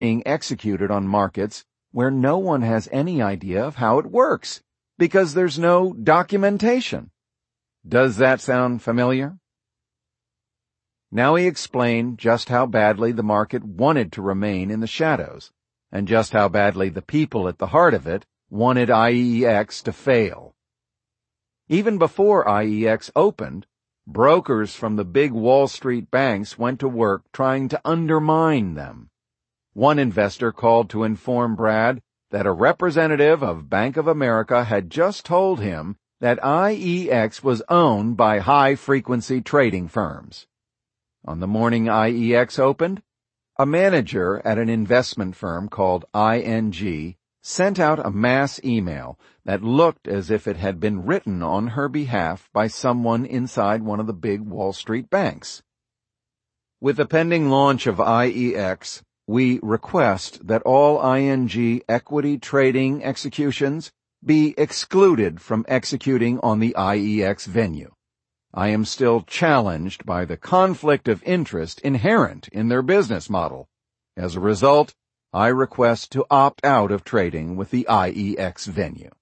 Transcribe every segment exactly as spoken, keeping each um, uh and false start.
being executed on markets where no one has any idea of how it works, because there's no documentation. Does that sound familiar? Now he explained just how badly the market wanted to remain in the shadows, and just how badly the people at the heart of it wanted I E X to fail. Even before I E X opened, brokers from the big Wall Street banks went to work trying to undermine them. One investor called to inform Brad that a representative of Bank of America had just told him that I E X was owned by high-frequency trading firms. On the morning I E X opened, a manager at an investment firm called I N G sent out a mass email that looked as if it had been written on her behalf by someone inside one of the big Wall Street banks. With the pending launch of I E X, we request that all I N G equity trading executions be excluded from executing on the I E X venue. I am still challenged by the conflict of interest inherent in their business model. As a result, I request to opt out of trading with the I E X venue.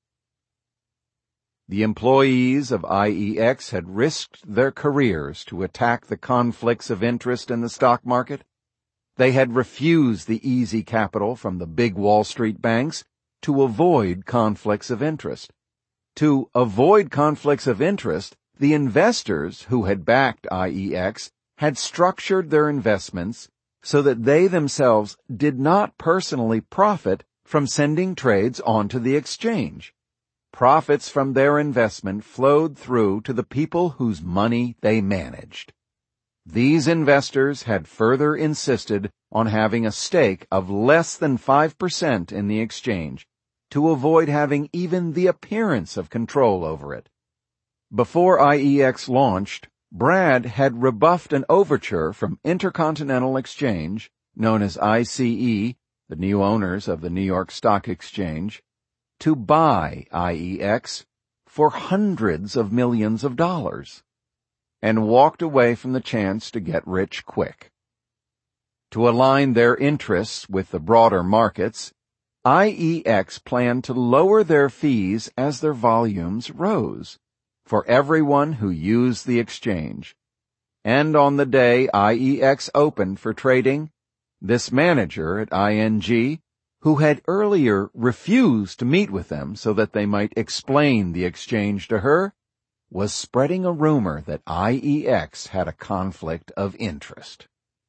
The employees of I E X had risked their careers to attack the conflicts of interest in the stock market. They had refused the easy capital from the big Wall Street banks to avoid conflicts of interest. To avoid conflicts of interest, the investors who had backed I E X had structured their investments so that they themselves did not personally profit from sending trades onto the exchange. Profits from their investment flowed through to the people whose money they managed. These investors had further insisted on having a stake of less than five percent in the exchange to avoid having even the appearance of control over it. Before I E X launched, Brad had rebuffed an overture from Intercontinental Exchange, known as I C E, the new owners of the New York Stock Exchange, to buy I E X for hundreds of millions of dollars, and walked away from the chance to get rich quick. To align their interests with the broader markets, I E X planned to lower their fees as their volumes rose for everyone who used the exchange. And on the day I E X opened for trading, this manager at I N G, who had earlier refused to meet with them so that they might explain the exchange to her, was spreading a rumor that I E X had a conflict of interest.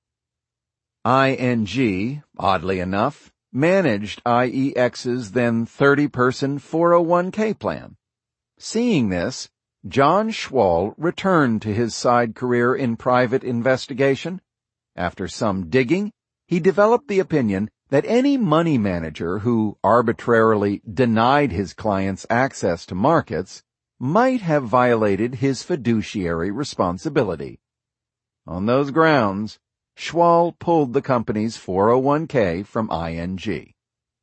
I N G, oddly enough, managed I E X's then thirty-person four oh one k plan. Seeing this, John Schwal returned to his side career in private investigation. After some digging, he developed the opinion that any money manager who arbitrarily denied his clients access to markets might have violated his fiduciary responsibility. On those grounds, Schwal pulled the company's four oh one k from I N G.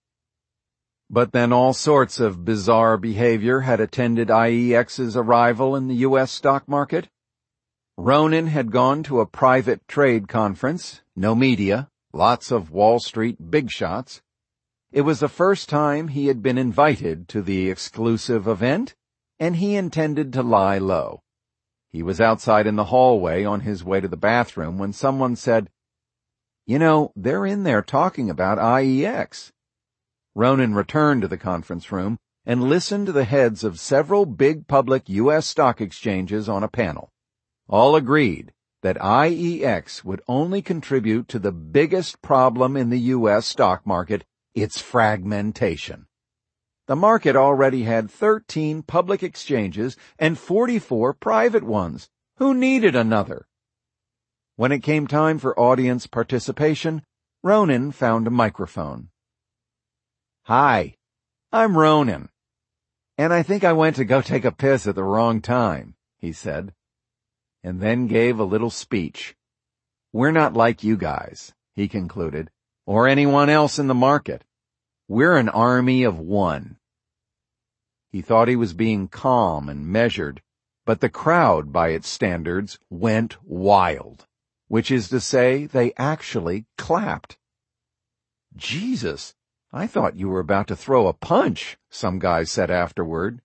But then all sorts of bizarre behavior had attended I E X's arrival in the U S stock market. Ronan had gone to a private trade conference, no media, lots of Wall Street big shots. It was the first time he had been invited to the exclusive event, and he intended to lie low. He was outside in the hallway on his way to the bathroom when someone said, "You know, they're in there talking about I E X." Ronan returned to the conference room and listened to the heads of several big public U S stock exchanges on a panel. All agreed that I E X would only contribute to the biggest problem in the U S stock market, its fragmentation. The market already had thirteen public exchanges and forty-four private ones. Who needed another? When it came time for audience participation, Ronan found a microphone. "Hi, I'm Ronan, and I think I went to go take a piss at the wrong time," he said, and then gave a little speech. "We're not like you guys," he concluded, "or anyone else in the market. We're an army of one." He thought he was being calm and measured, but the crowd, by its standards, went wild, which is to say, they actually clapped. Jesus, I thought you were about to throw a punch, some guy said afterward.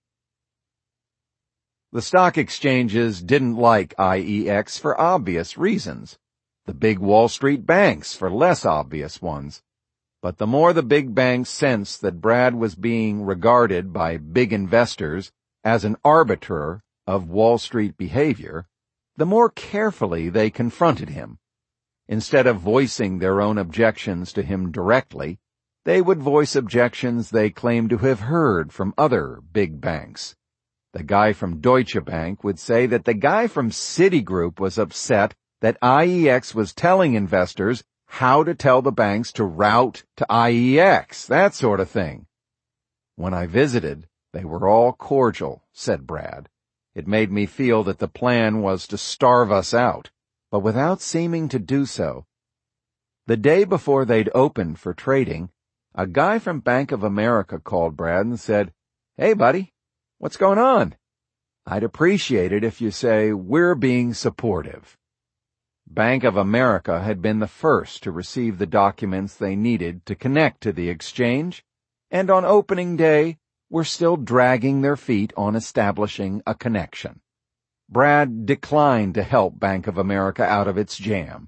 The stock exchanges didn't like I E X for obvious reasons. The big Wall Street banks for less obvious ones. But the more the big banks sensed that Brad was being regarded by big investors as an arbiter of Wall Street behavior, the more carefully they confronted him. Instead of voicing their own objections to him directly, they would voice objections they claimed to have heard from other big banks. The guy from Deutsche Bank would say that the guy from Citigroup was upset that I E X was telling investors how to tell the banks to route to I E X, that sort of thing. When I visited, they were all cordial, said Brad. It made me feel that the plan was to starve us out, but without seeming to do so. The day before they'd opened for trading, a guy from Bank of America called Brad and said, "Hey, buddy, what's going on? I'd appreciate it if you say we're being supportive." Bank of America had been the first to receive the documents they needed to connect to the exchange, and on opening day were still dragging their feet on establishing a connection. Brad declined to help Bank of America out of its jam.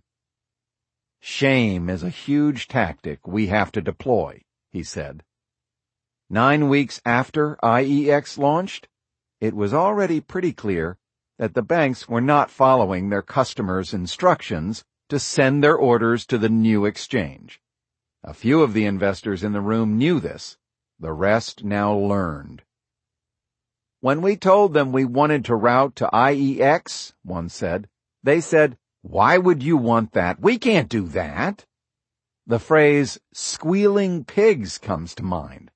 "Shame is a huge tactic we have to deploy," he said. Nine weeks after I E X launched, it was already pretty clear that the banks were not following their customers' instructions to send their orders to the new exchange. A few of the investors in the room knew this. The rest now learned. "When we told them we wanted to route to I E X," one said, "they said, 'Why would you want that? We can't do that.'" The phrase "squealing pigs" comes to mind.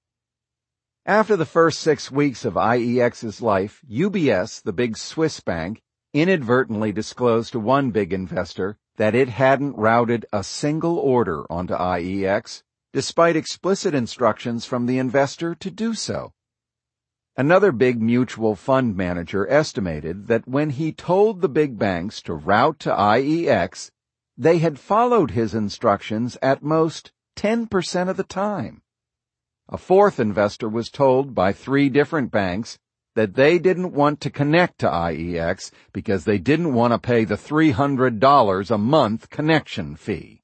After the first six weeks of I E X's life, U B S, the big Swiss bank, inadvertently disclosed to one big investor that it hadn't routed a single order onto I E X, despite explicit instructions from the investor to do so. Another big mutual fund manager estimated that when he told the big banks to route to I E X, they had followed his instructions at most ten percent of the time. A fourth investor was told by three different banks that they didn't want to connect to I E X because they didn't want to pay the three hundred dollars a month connection fee.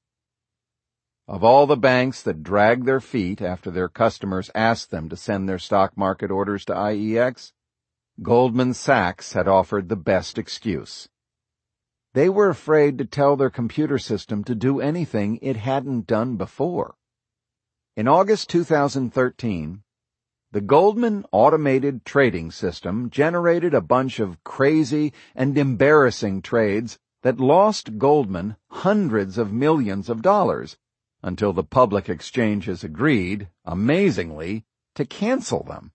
Of all the banks that dragged their feet after their customers asked them to send their stock market orders to I E X, Goldman Sachs had offered the best excuse. They were afraid to tell their computer system to do anything it hadn't done before. In August two thousand thirteen, the Goldman automated trading system generated a bunch of crazy and embarrassing trades that lost Goldman hundreds of millions of dollars until the public exchanges agreed, amazingly, to cancel them.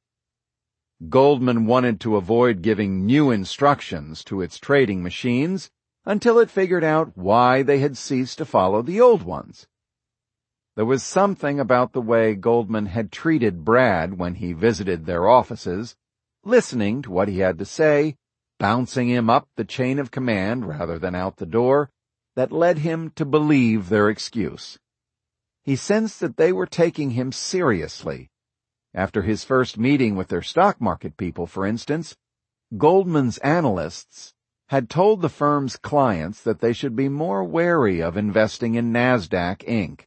Goldman wanted to avoid giving new instructions to its trading machines until it figured out why they had ceased to follow the old ones. There was something about the way Goldman had treated Brad when he visited their offices, listening to what he had to say, bouncing him up the chain of command rather than out the door, that led him to believe their excuse. He sensed that they were taking him seriously. After his first meeting with their stock market people, for instance, Goldman's analysts had told the firm's clients that they should be more wary of investing in NASDAQ Incorporated.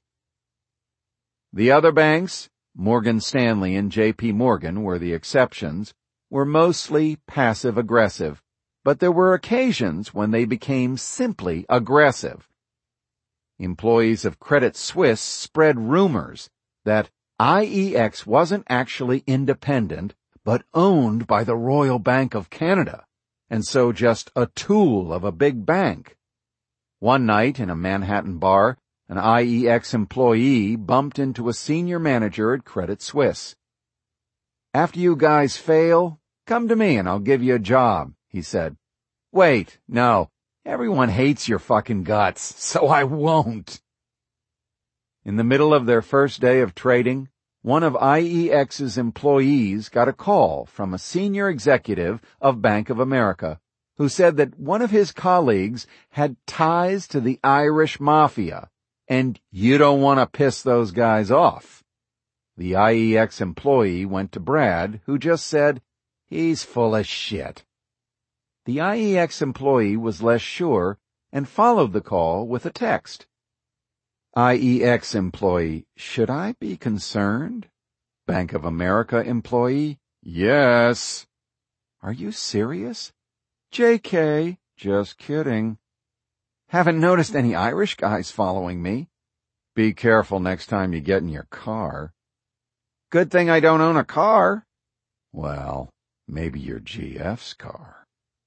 The other banks, Morgan Stanley and J P Morgan were the exceptions, were mostly passive-aggressive, but there were occasions when they became simply aggressive. Employees of Credit Suisse spread rumors that I E X wasn't actually independent, but owned by the Royal Bank of Canada, and so just a tool of a big bank. One night in a Manhattan bar, an I E X employee bumped into a senior manager at Credit Suisse. "After you guys fail, come to me and I'll give you a job," he said. "Wait, no, everyone hates your fucking guts, so I won't." In the middle of their first day of trading, one of I E X's employees got a call from a senior executive of Bank of America who said that one of his colleagues had ties to the Irish Mafia and you don't want to piss those guys off. The I E X employee went to Brad, who just said, "He's full of shit." The I E X employee was less sure and followed the call with a text. I E X employee, "Should I be concerned?" Bank of America employee, "Yes." "Are you serious?" J K, just kidding. "Haven't noticed any Irish guys following me." "Be careful next time you get in your car." "Good thing I don't own a car." "Well, maybe your G F's car."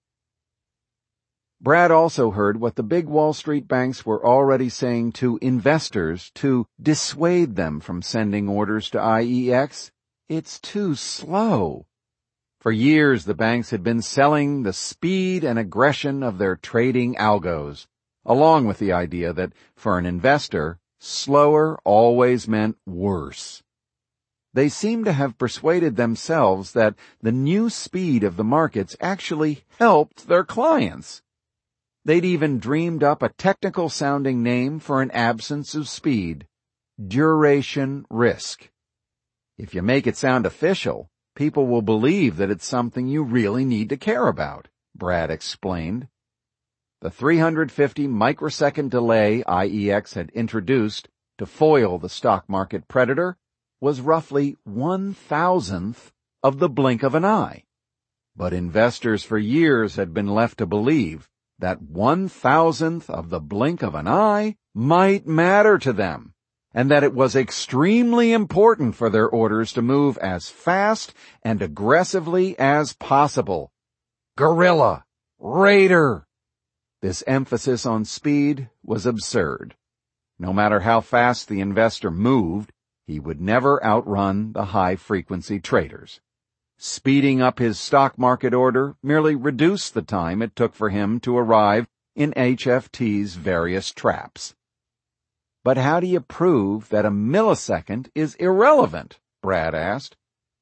Brad also heard what the big Wall Street banks were already saying to investors to dissuade them from sending orders to I E X. It's too slow. For years, the banks had been selling the speed and aggression of their trading algos, along with the idea that, for an investor, slower always meant worse. They seemed to have persuaded themselves that the new speed of the markets actually helped their clients. They'd even dreamed up a technical-sounding name for an absence of speed: duration risk. If you make it sound official, people will believe that it's something you really need to care about, Brad explained. The three hundred fifty microsecond delay I E X had introduced to foil the stock market predator was roughly one thousandth of the blink of an eye. But investors for years had been left to believe that one thousandth of the blink of an eye might matter to them, and that it was extremely important for their orders to move as fast and aggressively as possible. Gorilla! Raider! This emphasis on speed was absurd. No matter how fast the investor moved, he would never outrun the high-frequency traders. Speeding up his stock market order merely reduced the time it took for him to arrive in H F T's various traps. "But how do you prove that a millisecond is irrelevant?" Brad asked.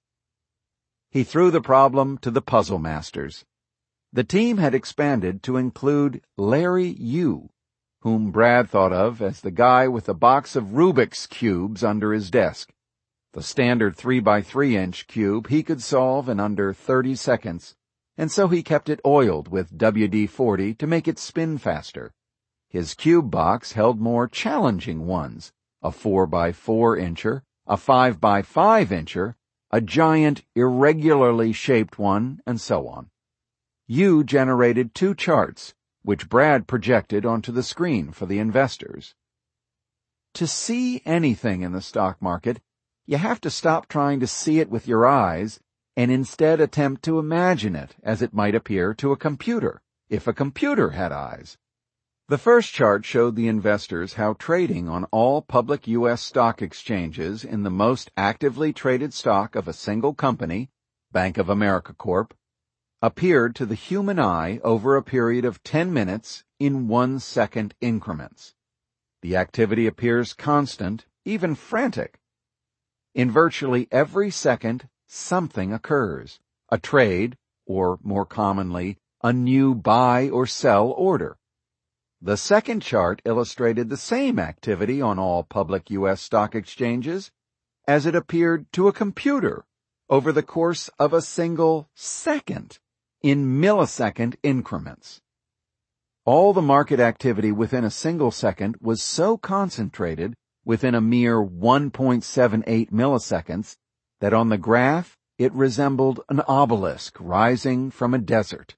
He threw the problem to the puzzle masters. The team had expanded to include Larry Yu, whom Brad thought of as the guy with a box of Rubik's cubes under his desk. The standard three by three inch cube he could solve in under thirty seconds, and so he kept it oiled with W D forty to make it spin faster. His cube box held more challenging ones, a four by four incher, a five by five incher, a giant irregularly shaped one, and so on. Yu generated two charts, which Brad projected onto the screen for the investors. To see anything in the stock market, you have to stop trying to see it with your eyes and instead attempt to imagine it as it might appear to a computer, if a computer had eyes. The first chart showed the investors how trading on all public U S stock exchanges in the most actively traded stock of a single company, Bank of America Corp, appeared to the human eye over a period of ten minutes in one-second increments. The activity appears constant, even frantic. In virtually every second, something occurs, a trade, or more commonly, a new buy or sell order. The second chart illustrated the same activity on all public U S stock exchanges as it appeared to a computer over the course of a single second, in millisecond increments. All the market activity within a single second was so concentrated within a mere one point seven eight milliseconds that on the graph it resembled an obelisk rising from a desert.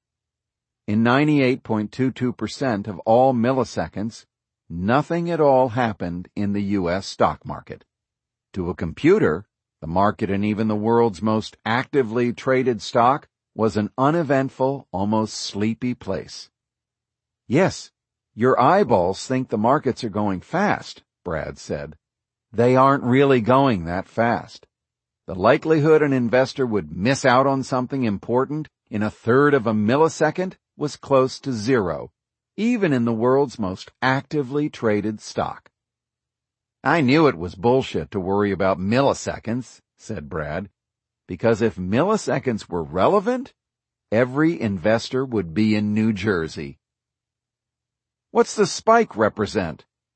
In ninety-eight point two two percent of all milliseconds, nothing at all happened in the U S stock market. To a computer, the market and even the world's most actively traded stock was an uneventful, almost sleepy place. Yes, your eyeballs think the markets are going fast, Brad said. They aren't really going that fast. The likelihood an investor would miss out on something important in a third of a millisecond was close to zero, even in the world's most actively traded stock. I knew it was bullshit to worry about milliseconds, said Brad, because if milliseconds were relevant, every investor would be in New Jersey. What's the spike represent?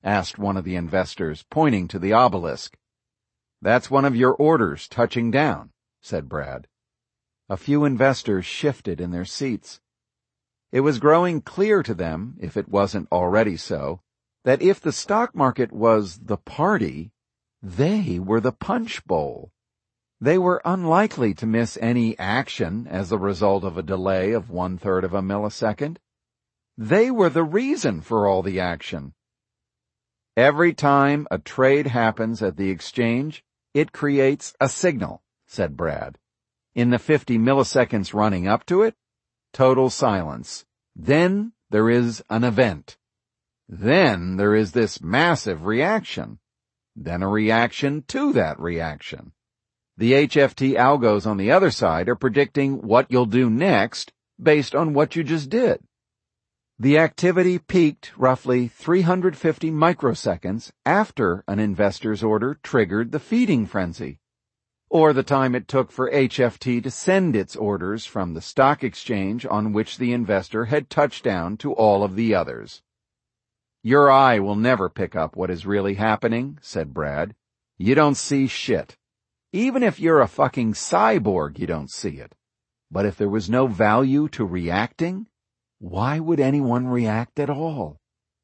asked one of the investors, pointing to the obelisk. "That's one of your orders touching down," said Brad. A few investors shifted in their seats. It was growing clear to them, if it wasn't already so, that if the stock market was the party, they were the punch bowl. They were unlikely to miss any action as a result of a delay of one-third of a millisecond. They were the reason for all the action. "Every time a trade happens at the exchange, it creates a signal," said Brad. "In the fifty milliseconds running up to it, total silence. Then there is an event. Then there is this massive reaction. Then a reaction to that reaction. The H F T algos on the other side are predicting what you'll do next based on what you just did. The activity peaked roughly three hundred fifty microseconds after an investor's order triggered the feeding frenzy, or the time it took for H F T to send its orders from the stock exchange on which the investor had touched down to all of the others. "Your eye will never pick up what is really happening," said Brad. "You don't see shit. Even if you're a fucking cyborg, you don't see it. But if there was no value to reacting, why would anyone react at all?"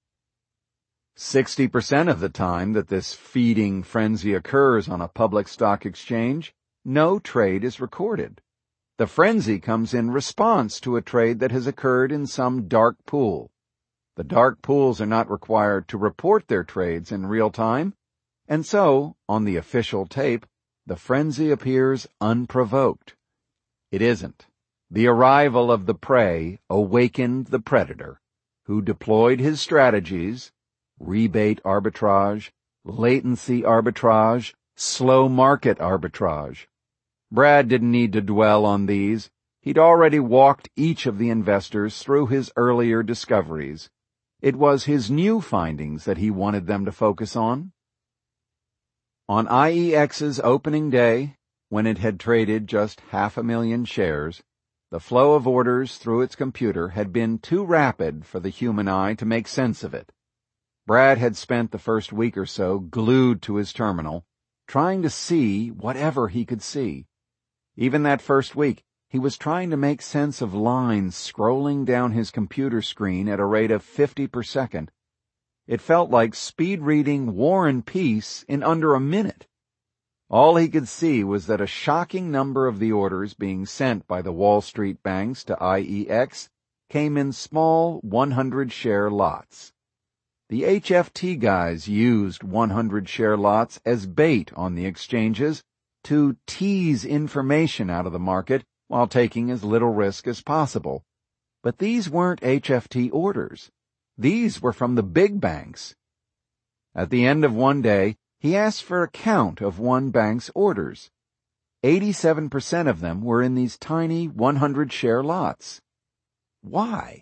Sixty percent of the time that this feeding frenzy occurs on a public stock exchange, no trade is recorded. The frenzy comes in response to a trade that has occurred in some dark pool. The dark pools are not required to report their trades in real time, and so, on the official tape, the frenzy appears unprovoked. It isn't. The arrival of the prey awakened the predator, who deployed his strategies, rebate arbitrage, latency arbitrage, slow market arbitrage. Brad didn't need to dwell on these. He'd already walked each of the investors through his earlier discoveries. It was his new findings that he wanted them to focus on. On I E X's opening day, when it had traded just half a million shares, the flow of orders through its computer had been too rapid for the human eye to make sense of it. Brad had spent the first week or so glued to his terminal, trying to see whatever he could see. Even that first week, he was trying to make sense of lines scrolling down his computer screen at a rate of fifty per second. It felt like speed reading War and Peace in under a minute. All he could see was that a shocking number of the orders being sent by the Wall Street banks to I E X came in small one hundred share lots. The H F T guys used one hundred share lots as bait on the exchanges to tease information out of the market while taking as little risk as possible. But these weren't H F T orders. These were from the big banks. At the end of one day, he asked for a count of one bank's orders. eighty-seven percent of them were in these tiny one hundred share lots. Why?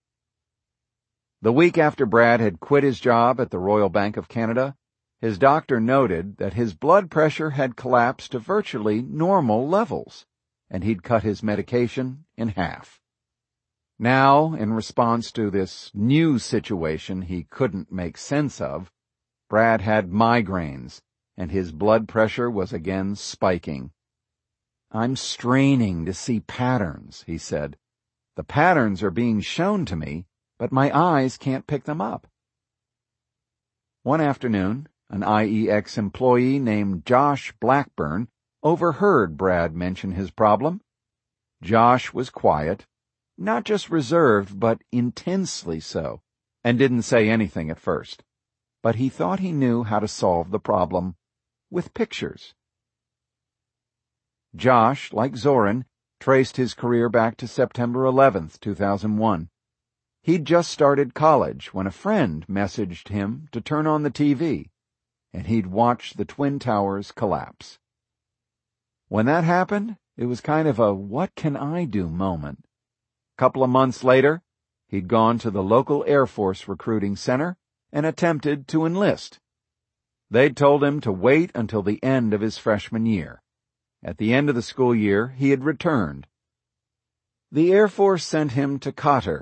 The week after Brad had quit his job at the Royal Bank of Canada, his doctor noted that his blood pressure had collapsed to virtually normal levels, and he'd cut his medication in half. Now, in response to this new situation he couldn't make sense of, Brad had migraines, and his blood pressure was again spiking. "I'm straining to see patterns," he said. "The patterns are being shown to me, but my eyes can't pick them up." One afternoon, an I E X employee named Josh Blackburn overheard Brad mention his problem. Josh was quiet, not just reserved, but intensely so, and didn't say anything at first. But he thought he knew how to solve the problem with pictures. Josh, like Zoran, traced his career back to September eleventh, two thousand one. He'd just started college when a friend messaged him to turn on the T V, and he'd watched the Twin Towers collapse. When that happened, it was kind of a what can I do moment. A couple of months later, he'd gone to the local Air Force recruiting center and attempted to enlist. They'd told him to wait until the end of his freshman year. At the end of the school year, he had returned. The Air Force sent him to Qatar,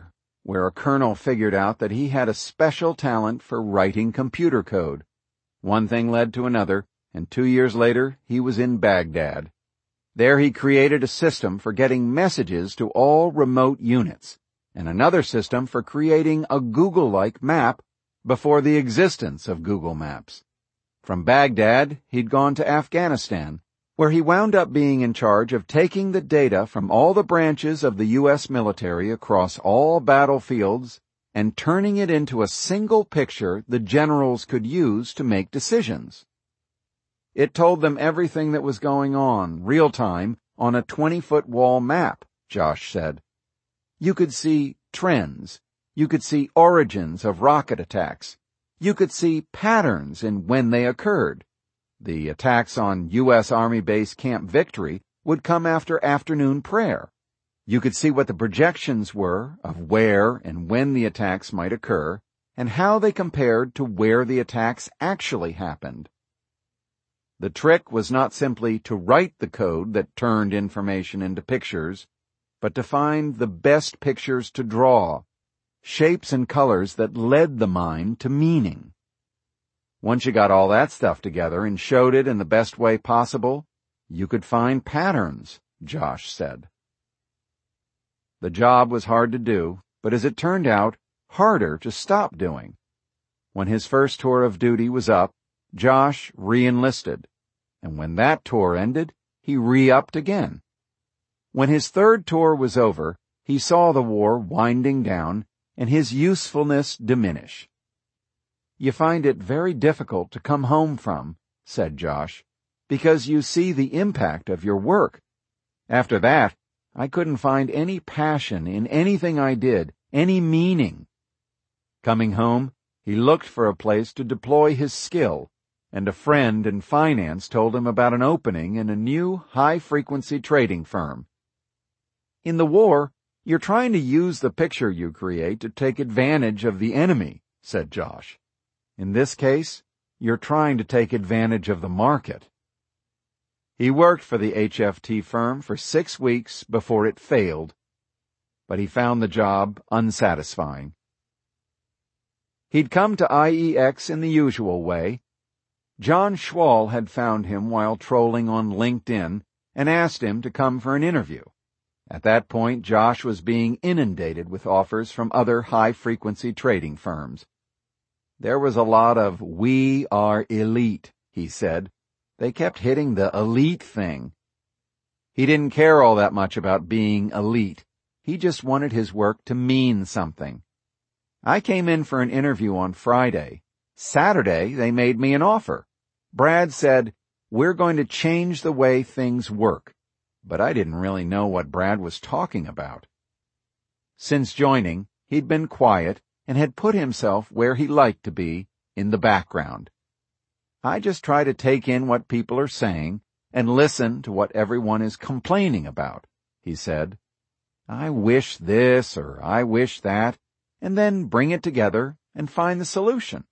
where a colonel figured out that he had a special talent for writing computer code. One thing led to another, and two years later he was in Baghdad. There he created a system for getting messages to all remote units, and another system for creating a Google-like map before the existence of Google Maps. From Baghdad, he'd gone to Afghanistan, where he wound up being in charge of taking the data from all the branches of the U S military across all battlefields and turning it into a single picture the generals could use to make decisions. It told them everything that was going on, real-time, on a twenty-foot wall map, Josh said. You could see trends. You could see origins of rocket attacks. You could see patterns in when they occurred. The attacks on U S Army Base Camp Victory would come after afternoon prayer. You could see what the projections were of where and when the attacks might occur, and how they compared to where the attacks actually happened. The trick was not simply to write the code that turned information into pictures, but to find the best pictures to draw, shapes and colors that led the mind to meaning. Once you got all that stuff together and showed it in the best way possible, you could find patterns, Josh said. The job was hard to do, but as it turned out, harder to stop doing. When his first tour of duty was up, Josh re-enlisted, and when that tour ended, he re-upped again. When his third tour was over, he saw the war winding down and his usefulness diminish. You find it very difficult to come home from, said Josh, because you see the impact of your work. After that, I couldn't find any passion in anything I did, any meaning. Coming home, he looked for a place to deploy his skill, and a friend in finance told him about an opening in a new high-frequency trading firm. In the war, you're trying to use the picture you create to take advantage of the enemy, said Josh. In this case, you're trying to take advantage of the market. He worked for the H F T firm for six weeks before it failed, but he found the job unsatisfying. He'd come to I E X in the usual way. John Schwal had found him while trolling on LinkedIn and asked him to come for an interview. At that point, Josh was being inundated with offers from other high-frequency trading firms. There was a lot of, "We are elite," he said. They kept hitting the elite thing. He didn't care all that much about being elite. He just wanted his work to mean something. I came in for an interview on Friday. Saturday, they made me an offer. Brad said, "We're going to change the way things work." But I didn't really know what Brad was talking about. Since joining, he'd been quiet and had put himself where he liked to be, in the background. I just try to take in what people are saying and listen to what everyone is complaining about, he said. I wish this or I wish that, and then bring it together and find the solution.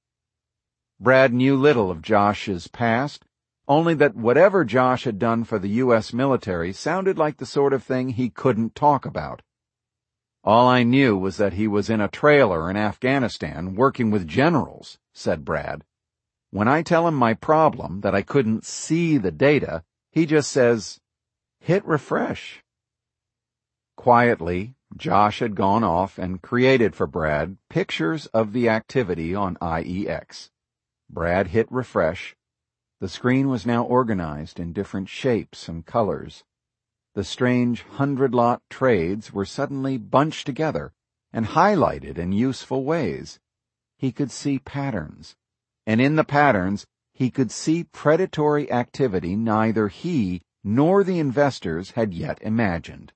Brad knew little of Josh's past, only that whatever Josh had done for the U S military sounded like the sort of thing he couldn't talk about. All I knew was that he was in a trailer in Afghanistan working with generals, said Brad. When I tell him my problem, that I couldn't see the data, he just says, "Hit refresh." Quietly, Josh had gone off and created for Brad pictures of the activity on I E X. Brad hit refresh. The screen was now organized in different shapes and colors. The strange hundred-lot trades were suddenly bunched together and highlighted in useful ways. He could see patterns, and in the patterns he could see predatory activity neither he nor the investors had yet imagined.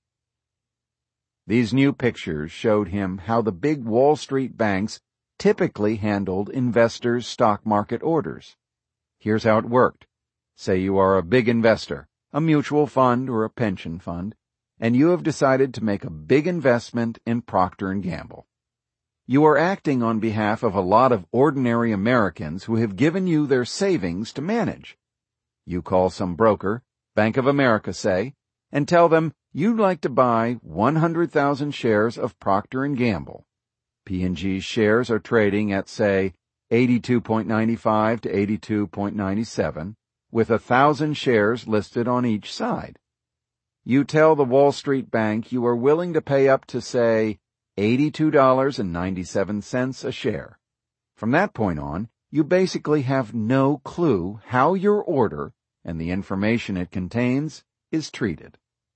These new pictures showed him how the big Wall Street banks typically handled investors' stock market orders. Here's how it worked. Say you are a big investor, a mutual fund or a pension fund, and you have decided to make a big investment in Procter and Gamble. You are acting on behalf of a lot of ordinary Americans who have given you their savings to manage. You call some broker, Bank of America say, and tell them You'd like to buy one hundred thousand shares of Procter and Gamble. P and G's shares are trading at, say, eighty-two ninety-five to eighty-two ninety-seven, with a thousand shares listed on each side. You tell the Wall Street Bank you are willing to pay up to, say, eighty-two ninety-seven a share. From that point on, you basically have no clue how your order and the information it contains is treated.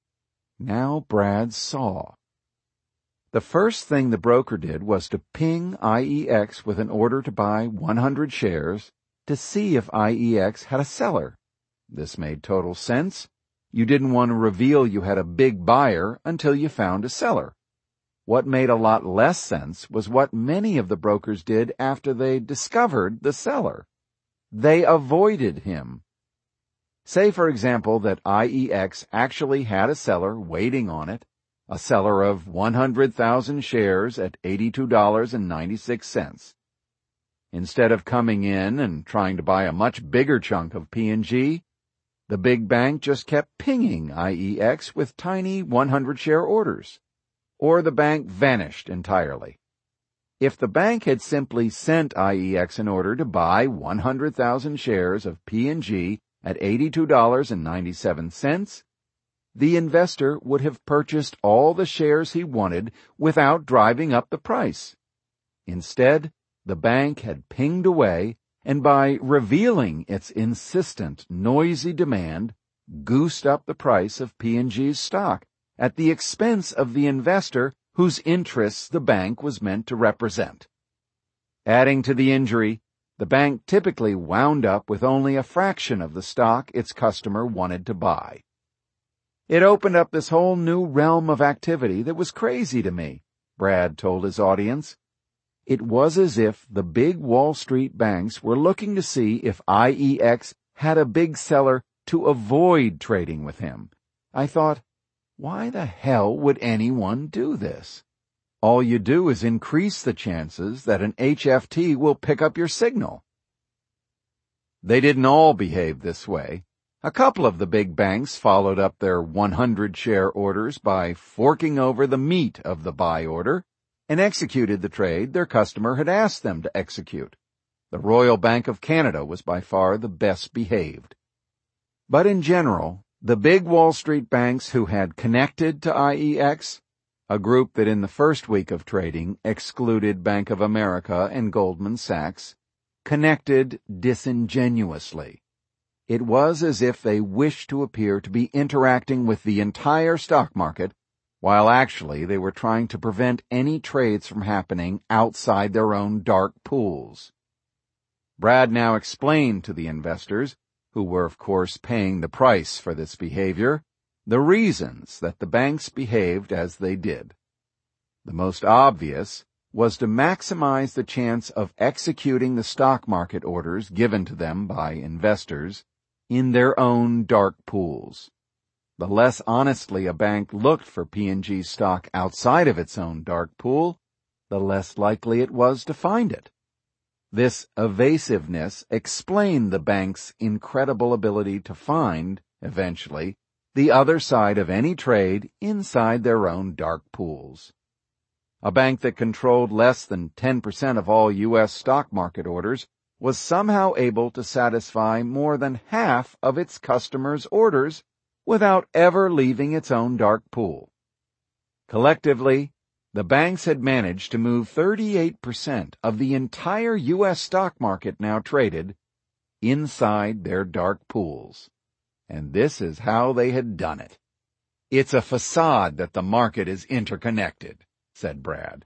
Now Brad saw. The first thing the broker did was to ping I E X with an order to buy one hundred shares to see if I E X had a seller. This made total sense. You didn't want to reveal you had a big buyer until you found a seller. What made a lot less sense was what many of the brokers did after they discovered the seller. They avoided him. Say, for example, that I E X actually had a seller waiting on it, a seller of one hundred thousand shares at eighty-two ninety-six. Instead of coming in and trying to buy a much bigger chunk of P and G, the big bank just kept pinging I E X with tiny one hundred share orders. Or the bank vanished entirely. If the bank had simply sent I E X an order to buy one hundred thousand shares of P and G at eighty-two ninety-seven, the investor would have purchased all the shares he wanted without driving up the price. Instead, the bank had pinged away, and by revealing its insistent, noisy demand, goosed up the price of P and G's stock at the expense of the investor whose interests the bank was meant to represent. Adding to the injury, the bank typically wound up with only a fraction of the stock its customer wanted to buy. It opened up this whole new realm of activity that was crazy to me, Brad told his audience. It was as if the big Wall Street banks were looking to see if I E X had a big seller to avoid trading with him. I thought, why the hell would anyone do this? All you do is increase the chances that an H F T will pick up your signal. They didn't all behave this way. A couple of the big banks followed up their one hundred share orders by forking over the meat of the buy order and executed the trade their customer had asked them to execute. The Royal Bank of Canada was by far the best behaved. But in general, the big Wall Street banks who had connected to I E X, a group that in the first week of trading excluded Bank of America and Goldman Sachs, connected disingenuously. It was as if they wished to appear to be interacting with the entire stock market, while actually they were trying to prevent any trades from happening outside their own dark pools. Brad now explained to the investors, who were of course paying the price for this behavior, the reasons that the banks behaved as they did. The most obvious was to maximize the chance of executing the stock market orders given to them by investors in their own dark pools. The less honestly a bank looked for P and G stock outside of its own dark pool, the less likely it was to find it. This evasiveness explained the bank's incredible ability to find, eventually, the other side of any trade inside their own dark pools. A bank that controlled less than ten percent of all U S stock market orders was somehow able to satisfy more than half of its customers' orders without ever leaving its own dark pool. Collectively, the banks had managed to move thirty-eight percent of the entire U S stock market now traded inside their dark pools. And this is how they had done it. "It's a facade that the market is interconnected," said Brad.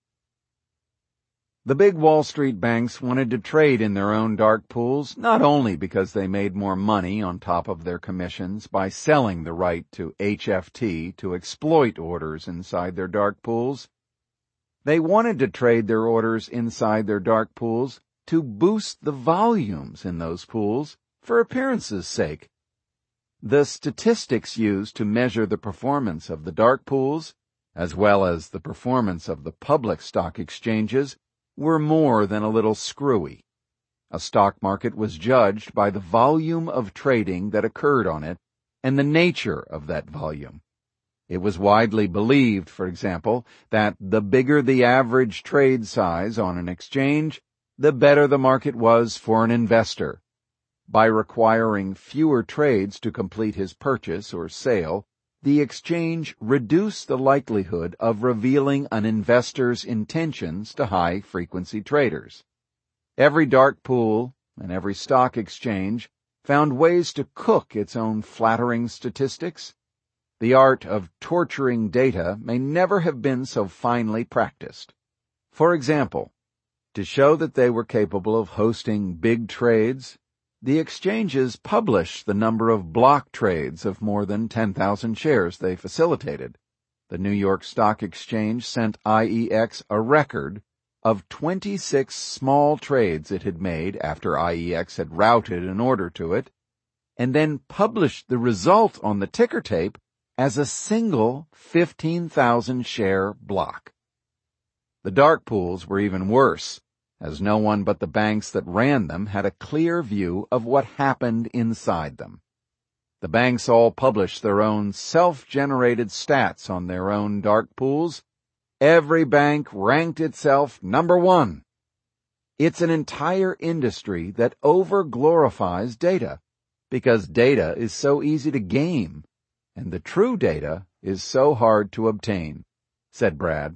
The big Wall Street banks wanted to trade in their own dark pools not only because they made more money on top of their commissions by selling the right to H F T to exploit orders inside their dark pools. They wanted to trade their orders inside their dark pools to boost the volumes in those pools for appearance's sake. The statistics used to measure the performance of the dark pools, as well as the performance of the public stock exchanges, were more than a little screwy. A stock market was judged by the volume of trading that occurred on it and the nature of that volume. It was widely believed, for example, that the bigger the average trade size on an exchange, the better the market was for an investor. By requiring fewer trades to complete his purchase or sale, the exchange reduced the likelihood of revealing an investor's intentions to high-frequency traders. Every dark pool and every stock exchange found ways to cook its own flattering statistics. The art of torturing data may never have been so finely practiced. For example, to show that they were capable of hosting big trades, the exchanges published the number of block trades of more than ten thousand shares they facilitated. The New York Stock Exchange sent I E X a record of twenty-six small trades it had made after I E X had routed an order to it, and then published the result on the ticker tape as a single fifteen thousand share block. The dark pools were even worse, as no one but the banks that ran them had a clear view of what happened inside them. The banks all published their own self-generated stats on their own dark pools. Every bank ranked itself number one. It's an entire industry that over-glorifies data, because data is so easy to game, and the true data is so hard to obtain, said Brad.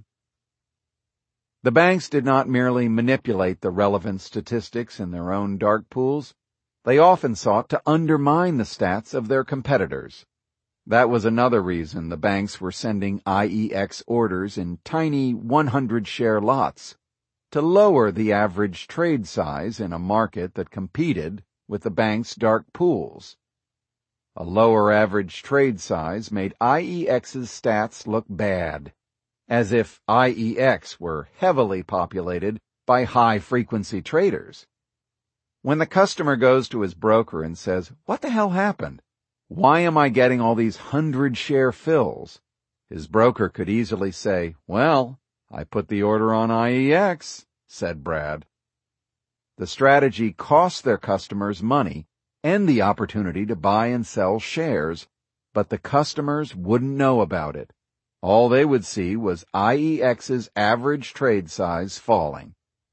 The banks did not merely manipulate the relevant statistics in their own dark pools. They often sought to undermine the stats of their competitors. That was another reason the banks were sending I E X orders in tiny one hundred share lots, to lower the average trade size in a market that competed with the bank's dark pools. A lower average trade size made I E X's stats look bad, as if I E X were heavily populated by high-frequency traders. When the customer goes to his broker and says, "What the hell happened? Why am I getting all these hundred-share fills?" His broker could easily say, "Well, I put the order on I E X," said Brad. The strategy cost their customers money and the opportunity to buy and sell shares, but the customers wouldn't know about it. All they would see was I E X's average trade size falling.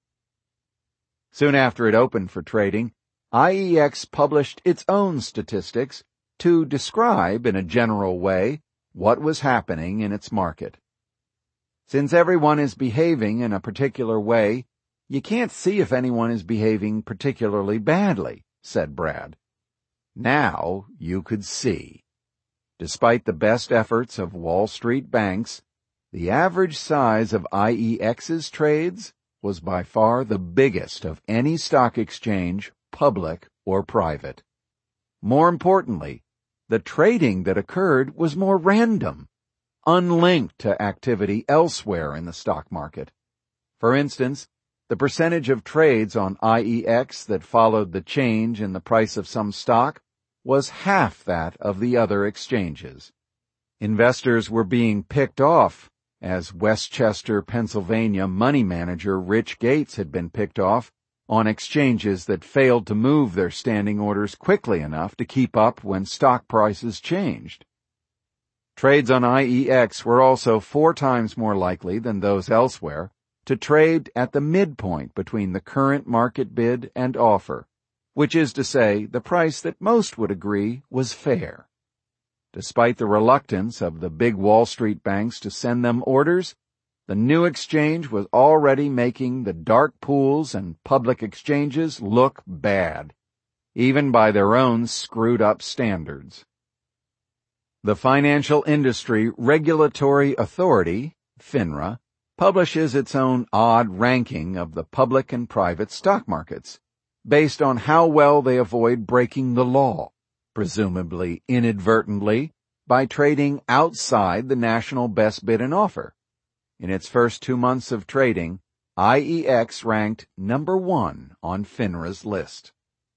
Soon after it opened for trading, I E X published its own statistics to describe in a general way what was happening in its market. Since everyone is behaving in a particular way, you can't see if anyone is behaving particularly badly, said Brad. Now you could see. Despite the best efforts of Wall Street banks, the average size of I E X's trades was by far the biggest of any stock exchange, public or private. More importantly, the trading that occurred was more random, unlinked to activity elsewhere in the stock market. For instance, the percentage of trades on I E X that followed the change in the price of some stock was half that of the other exchanges. Investors were being picked off, as Westchester, Pennsylvania money manager Rich Gates had been picked off on exchanges that failed to move their standing orders quickly enough to keep up when stock prices changed. Trades on I E X were also four times more likely than those elsewhere to trade at the midpoint between the current market bid and offer, which is to say the price that most would agree was fair. Despite the reluctance of the big Wall Street banks to send them orders, the new exchange was already making the dark pools and public exchanges look bad, even by their own screwed-up standards. The Financial Industry Regulatory Authority, FINRA, publishes its own odd ranking of the public and private stock markets, based on how well they avoid breaking the law, presumably inadvertently, by trading outside the national best bid and offer. In its first two months of trading, I E X ranked number one on FINRA's list.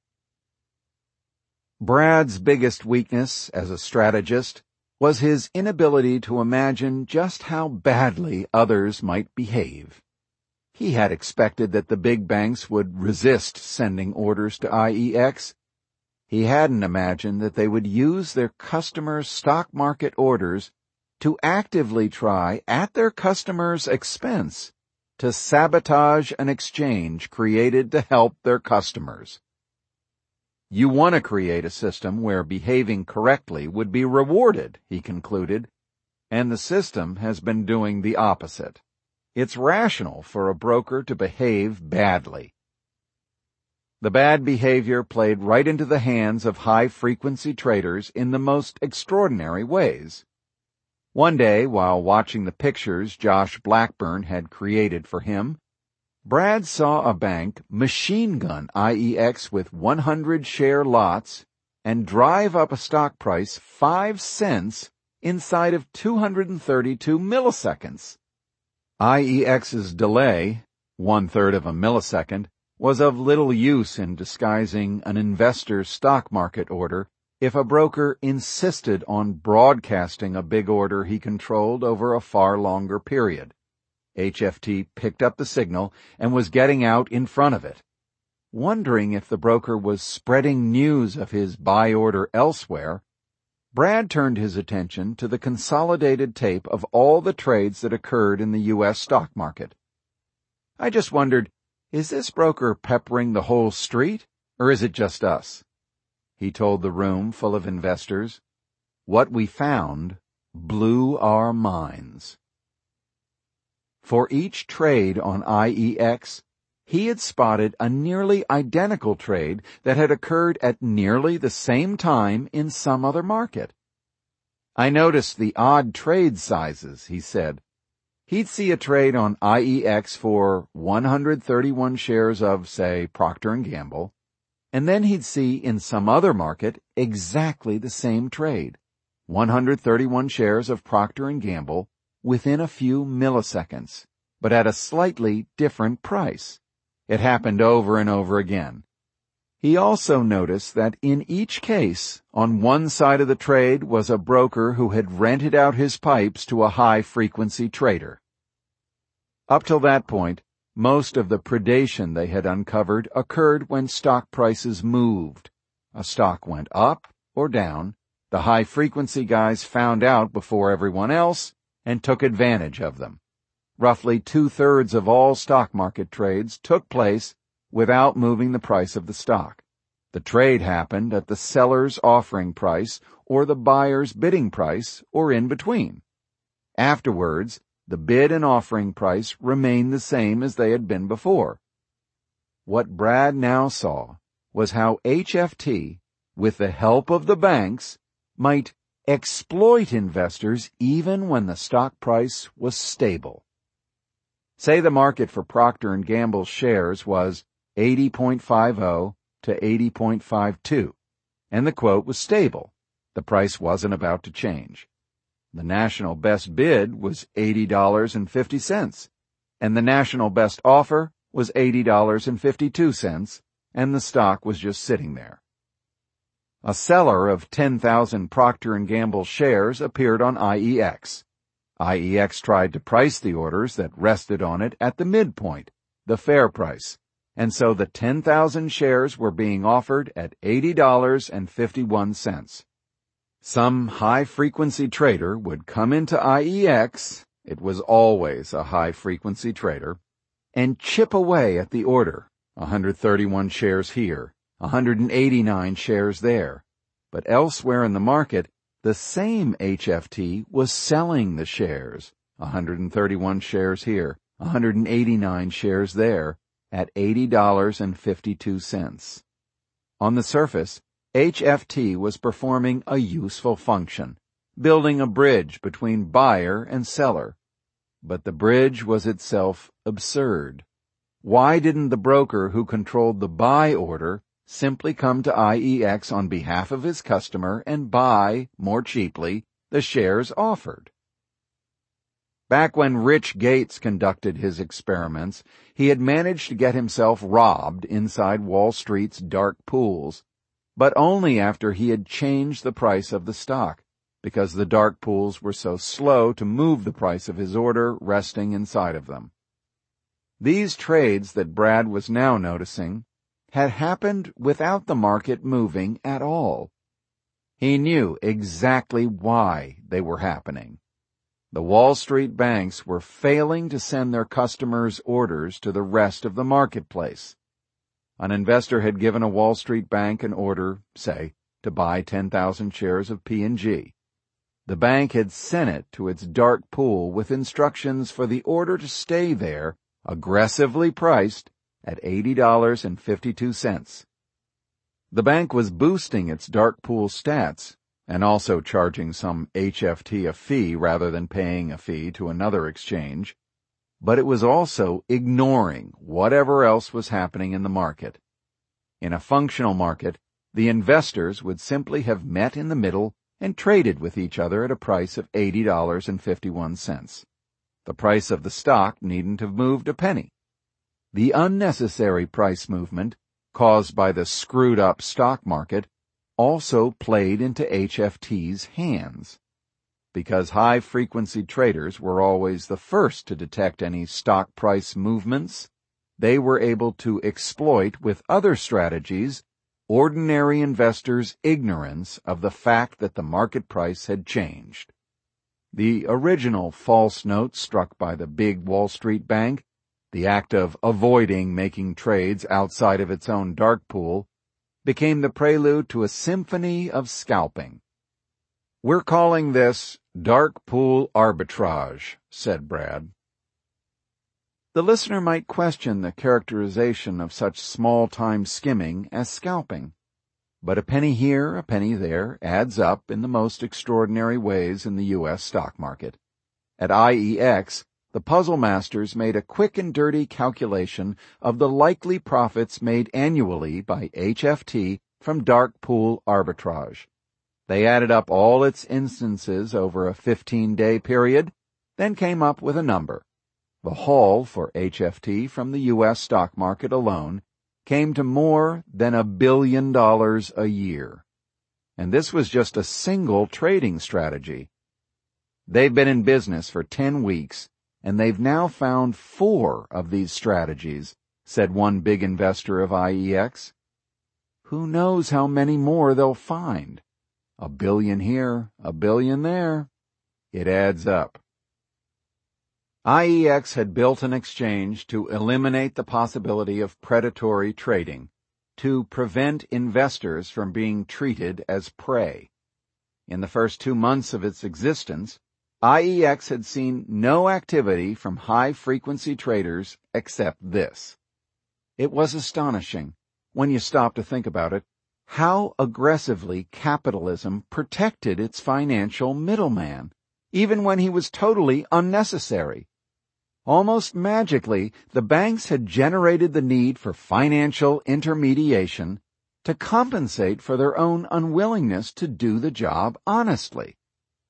Brad's biggest weakness as a strategist was his inability to imagine just how badly others might behave. He had expected that the big banks would resist sending orders to I E X. He hadn't imagined that they would use their customers' stock market orders to actively try, at their customers' expense, to sabotage an exchange created to help their customers. You want to create a system where behaving correctly would be rewarded, he concluded, and the system has been doing the opposite. It's rational for a broker to behave badly. The bad behavior played right into the hands of high-frequency traders in the most extraordinary ways. One day, while watching the pictures Josh Blackburn had created for him, Brad saw a bank machine gun I E X with one hundred share lots and drive up a stock price five cents inside of two hundred thirty-two milliseconds. I E X's delay, one-third of a millisecond, was of little use in disguising an investor's stock market order if a broker insisted on broadcasting a big order he controlled over a far longer period. H F T picked up the signal and was getting out in front of it. Wondering if the broker was spreading news of his buy order elsewhere, Brad turned his attention to the consolidated tape of all the trades that occurred in the U S stock market. I just wondered, is this broker peppering the whole street, or is it just us? He told the room full of investors. What we found blew our minds. For each trade on I E X, he had spotted a nearly identical trade that had occurred at nearly the same time in some other market. I noticed the odd trade sizes, he said. He'd see a trade on I E X for one hundred thirty-one shares of, say, Procter and Gamble, and then he'd see in some other market exactly the same trade, one hundred thirty-one shares of Procter and Gamble, within a few milliseconds, but at a slightly different price. It happened over and over again. He also noticed that in each case, on one side of the trade was a broker who had rented out his pipes to a high-frequency trader. Up till that point, most of the predation they had uncovered occurred when stock prices moved. A stock went up or down, the high-frequency guys found out before everyone else and took advantage of them. Roughly two-thirds of all stock market trades took place without moving the price of the stock. The trade happened at the seller's offering price or the buyer's bidding price or in between. Afterwards, the bid and offering price remained the same as they had been before. What Brad now saw was how H F T, with the help of the banks, might exploit investors even when the stock price was stable. Say the market for Procter and Gamble shares was eighty point five zero to eighty point five two, and the quote was stable. The price wasn't about to change. The national best bid was eighty dollars and fifty cents, and the national best offer was eighty dollars and fifty-two cents, and the stock was just sitting there. A seller of ten thousand Procter and Gamble shares appeared on I E X. I E X tried to price the orders that rested on it at the midpoint, the fair price, and so the ten thousand shares were being offered at eighty dollars and fifty-one cents. Some high-frequency trader would come into I E X, it was always a high-frequency trader, and chip away at the order, one hundred thirty-one shares here, one hundred eighty-nine shares there. But elsewhere in the market, the same H F T was selling the shares, one hundred thirty-one shares here, one hundred eighty-nine shares there, at eighty dollars and fifty-two cents. On the surface, H F T was performing a useful function, building a bridge between buyer and seller. But the bridge was itself absurd. Why didn't the broker who controlled the buy order simply come to I E X on behalf of his customer and buy, more cheaply, the shares offered? Back when Rich Gates conducted his experiments, he had managed to get himself robbed inside Wall Street's dark pools, but only after he had changed the price of the stock, because the dark pools were so slow to move the price of his order resting inside of them. These trades that Brad was now noticing had happened without the market moving at all. He knew exactly why they were happening. The Wall Street banks were failing to send their customers' orders to the rest of the marketplace. An investor had given a Wall Street bank an order, say, to buy ten thousand shares of P and G. The bank had sent it to its dark pool with instructions for the order to stay there, aggressively priced, at eighty dollars and fifty-two cents. The bank was boosting its dark pool stats and also charging some H F T a fee rather than paying a fee to another exchange, but it was also ignoring whatever else was happening in the market. In a functional market, the investors would simply have met in the middle and traded with each other at a price of eighty dollars and fifty-one cents. The price of the stock needn't have moved a penny. The unnecessary price movement, caused by the screwed-up stock market, also played into H F T's hands. Because high-frequency traders were always the first to detect any stock price movements, they were able to exploit with other strategies ordinary investors' ignorance of the fact that the market price had changed. The original false note struck by the big Wall Street bank, the act of avoiding making trades outside of its own dark pool, became the prelude to a symphony of scalping. "We're calling this dark pool arbitrage," said Brad. The listener might question the characterization of such small-time skimming as scalping. But a penny here, a penny there, adds up in the most extraordinary ways in the U S stock market. At I E X, the puzzle masters made a quick and dirty calculation of the likely profits made annually by H F T from dark pool arbitrage. They added up all its instances over a fifteen-day period, then came up with a number. The haul for H F T from the U S stock market alone came to more than a billion dollars a year. And this was just a single trading strategy. They've been in business for ten weeks, and they've now found four of these strategies, said one big investor of I E X. Who knows how many more they'll find? A billion here, a billion there. It adds up. I E X had built an exchange to eliminate the possibility of predatory trading, to prevent investors from being treated as prey. In the first two months of its existence, I E X had seen no activity from high-frequency traders except this. It was astonishing, when you stop to think about it, how aggressively capitalism protected its financial middleman, even when he was totally unnecessary. Almost magically, the banks had generated the need for financial intermediation to compensate for their own unwillingness to do the job honestly.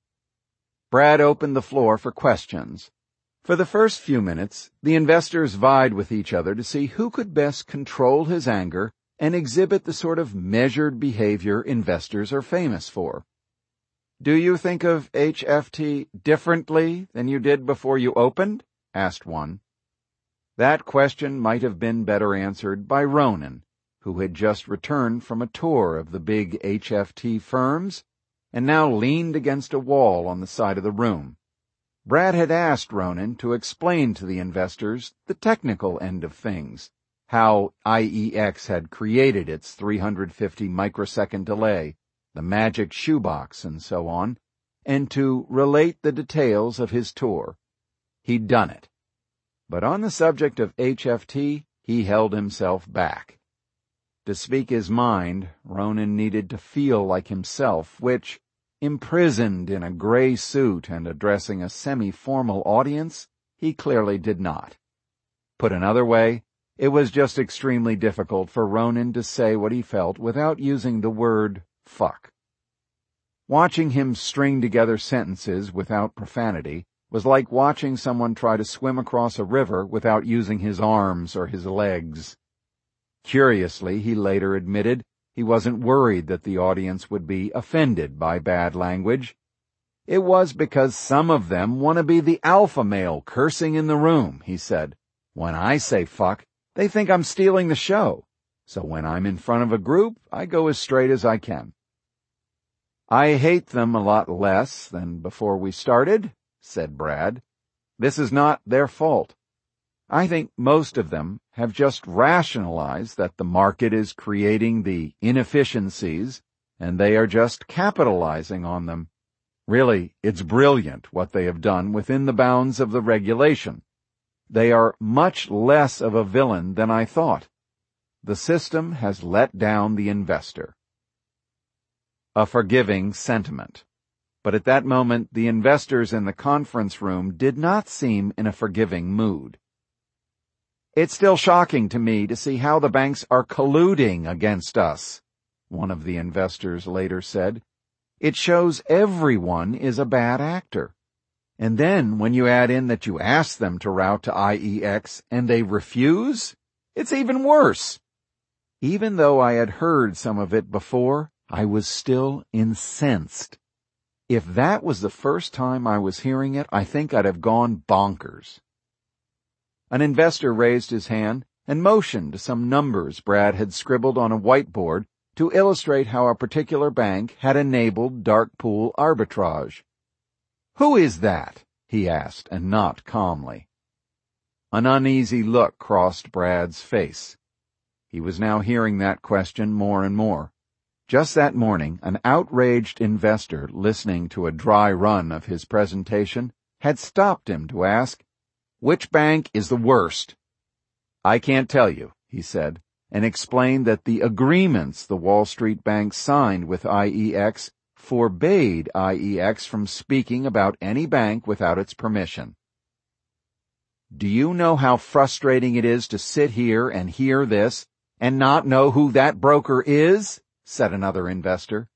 Brad opened the floor for questions. For the first few minutes, the investors vied with each other to see who could best control his anger and exhibit the sort of measured behavior investors are famous for. "Do you think of H F T differently than you did before you opened?" asked one. That question might have been better answered by Ronan, who had just returned from a tour of the big H F T firms and now leaned against a wall on the side of the room. Brad had asked Ronan to explain to the investors the technical end of things, how I E X had created its three hundred fifty microsecond delay, the magic shoebox, and so on, and to relate the details of his tour. He'd done it. But on the subject of H F T, he held himself back. To speak his mind, Ronan needed to feel like himself, which, imprisoned in a gray suit and addressing a semi-formal audience, he clearly did not. Put another way, it was just extremely difficult for Ronan to say what he felt without using the word fuck. Watching him string together sentences without profanity was like watching someone try to swim across a river without using his arms or his legs. Curiously, he later admitted he wasn't worried that the audience would be offended by bad language. It was because some of them want to be the alpha male cursing in the room, he said. When I say fuck, they think I'm stealing the show. So when I'm in front of a group, I go as straight as I can. I hate them a lot less than before we started, said Brad. "This is not their fault. I think most of them have just rationalized that the market is creating the inefficiencies, and they are just capitalizing on them. Really, it's brilliant what they have done within the bounds of the regulation. They are much less of a villain than I thought. The system has let down the investor." A forgiving sentiment. But at that moment, the investors in the conference room did not seem in a forgiving mood. "It's still shocking to me to see how the banks are colluding against us," one of the investors later said. "It shows everyone is a bad actor. And then when you add in that you ask them to route to I E X and they refuse, it's even worse." Even though I had heard some of it before, I was still incensed. If that was the first time I was hearing it, I think I'd have gone bonkers. An investor raised his hand and motioned to some numbers Brad had scribbled on a whiteboard to illustrate how a particular bank had enabled dark pool arbitrage. "Who is that?" he asked, and not calmly. An uneasy look crossed Brad's face. He was now hearing that question more and more. Just that morning, an outraged investor listening to a dry run of his presentation had stopped him to ask, "Which bank is the worst?" "I can't tell you," he said, and explained that the agreements the Wall Street banks signed with I E X forbade I E X from speaking about any bank without its permission. "Do you know how frustrating it is to sit here and hear this and not know who that broker is?" said another investor.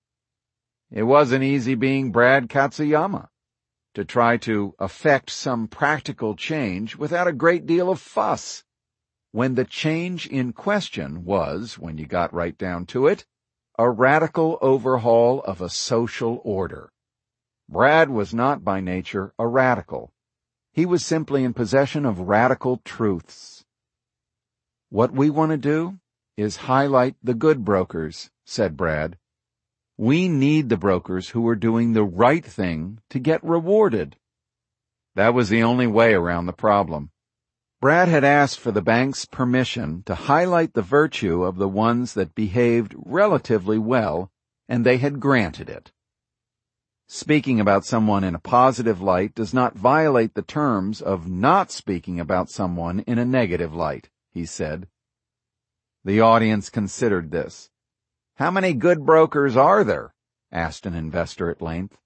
It wasn't easy being Brad Katsuyama, to try to effect some practical change without a great deal of fuss, when the change in question was, when you got right down to it, a radical overhaul of a social order. Brad was not by nature a radical. He was simply in possession of radical truths. "What we want to do is highlight the good brokers," said Brad. "We need the brokers who are doing the right thing to get rewarded." That was the only way around the problem. Brad had asked for the bank's permission to highlight the virtue of the ones that behaved relatively well, and they had granted it. Speaking about someone in a positive light does not violate the terms of not speaking about someone in a negative light, he said. The audience considered this. "How many good brokers are there?" asked an investor at length.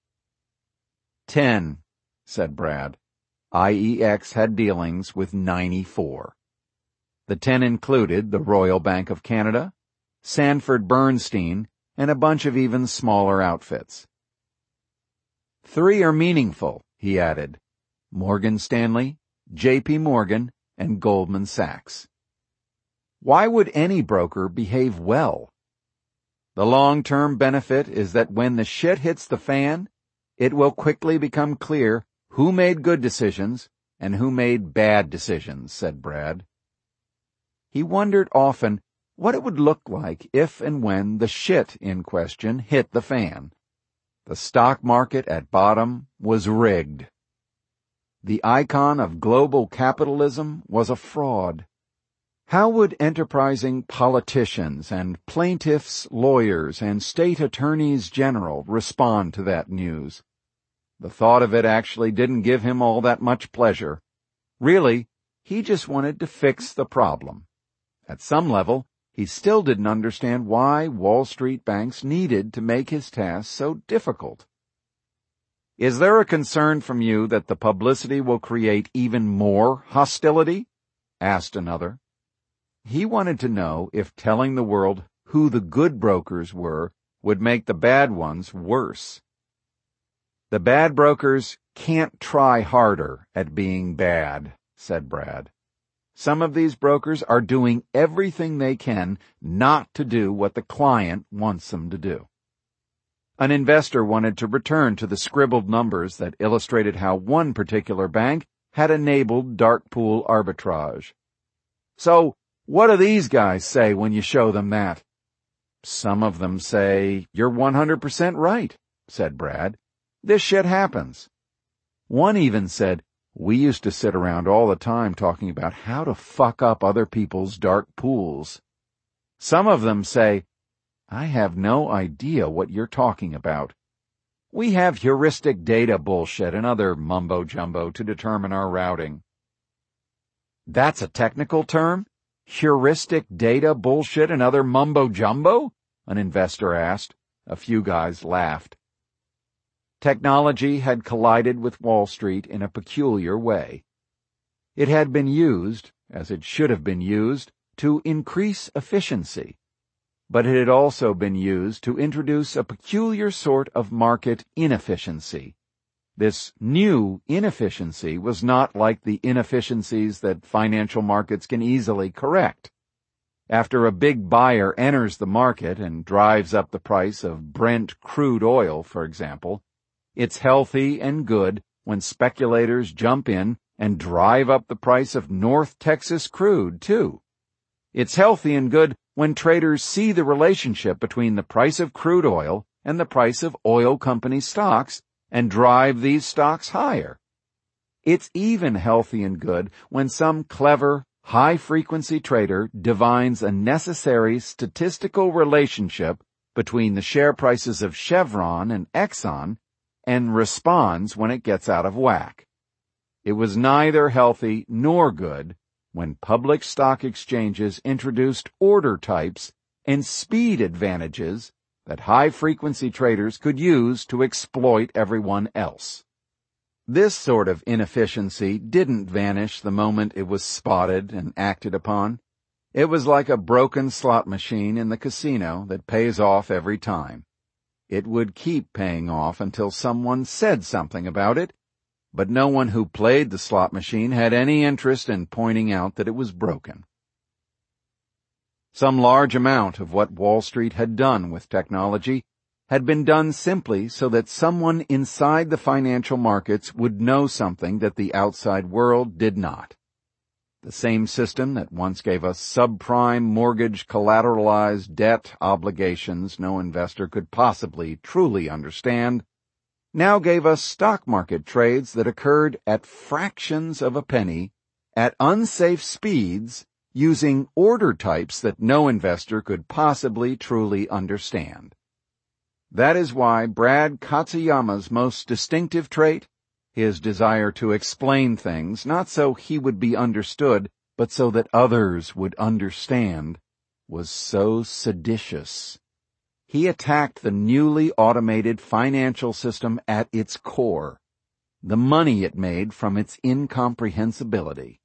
Ten, said Brad. I E X had dealings with ninety-four. The ten included the Royal Bank of Canada, Sanford Bernstein, and a bunch of even smaller outfits. Three are meaningful, he added. Morgan Stanley, J P Morgan, and Goldman Sachs. Why would any broker behave well? The long-term benefit is that when the shit hits the fan, it will quickly become clear who made good decisions and who made bad decisions, said Brad. He wondered often what it would look like if and when the shit in question hit the fan. The stock market at bottom was rigged. The icon of global capitalism was a fraud. How would enterprising politicians and plaintiffs' lawyers and state attorneys general respond to that news? The thought of it actually didn't give him all that much pleasure. Really, he just wanted to fix the problem. At some level, he still didn't understand why Wall Street banks needed to make his task so difficult. Is there a concern from you that the publicity will create even more hostility? Asked another. He wanted to know if telling the world who the good brokers were would make the bad ones worse. The bad brokers can't try harder at being bad, said Brad. Some of these brokers are doing everything they can not to do what the client wants them to do. An investor wanted to return to the scribbled numbers that illustrated how one particular bank had enabled dark pool arbitrage. So, what do these guys say when you show them that? Some of them say, you're one hundred percent right, said Brad. This shit happens. One even said, "We used to sit around all the time talking about how to fuck up other people's dark pools." Some of them say, "I have no idea what you're talking about. We have heuristic data bullshit and other mumbo-jumbo to determine our routing." That's a technical term? Heuristic data bullshit and other mumbo-jumbo? An investor asked. A few guys laughed. Technology had collided with Wall Street in a peculiar way. It had been used, as it should have been used, to increase efficiency. But it had also been used to introduce a peculiar sort of market inefficiency. This new inefficiency was not like the inefficiencies that financial markets can easily correct. After a big buyer enters the market and drives up the price of Brent crude oil, for example, it's healthy and good when speculators jump in and drive up the price of North Texas crude, too. It's healthy and good when traders see the relationship between the price of crude oil and the price of oil company stocks and drive these stocks higher. It's even healthy and good when some clever, high-frequency trader divines a necessary statistical relationship between the share prices of Chevron and Exxon and responds when it gets out of whack. It was neither healthy nor good when public stock exchanges introduced order types and speed advantages that high-frequency traders could use to exploit everyone else. This sort of inefficiency didn't vanish the moment it was spotted and acted upon. It was like a broken slot machine in the casino that pays off every time. It would keep paying off until someone said something about it, but no one who played the slot machine had any interest in pointing out that it was broken. Some large amount of what Wall Street had done with technology had been done simply so that someone inside the financial markets would know something that the outside world did not. The same system that once gave us subprime mortgage collateralized debt obligations no investor could possibly truly understand now gave us stock market trades that occurred at fractions of a penny, at unsafe speeds, using order types that no investor could possibly truly understand. That is why Brad Katsuyama's most distinctive trait, his desire to explain things not so he would be understood, but so that others would understand, was so seditious. He attacked the newly automated financial system at its core, the money it made from its incomprehensibility.